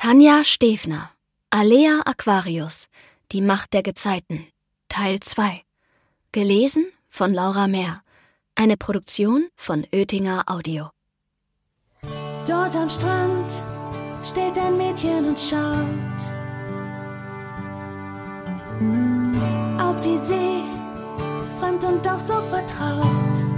Tanja Stefner, Alea Aquarius, Die Macht der Gezeiten, Teil 2. Gelesen von Laura Mehr. Eine Produktion von Oetinger Audio. Dort am Strand steht ein Mädchen und schaut auf die See, fremd und doch so vertraut.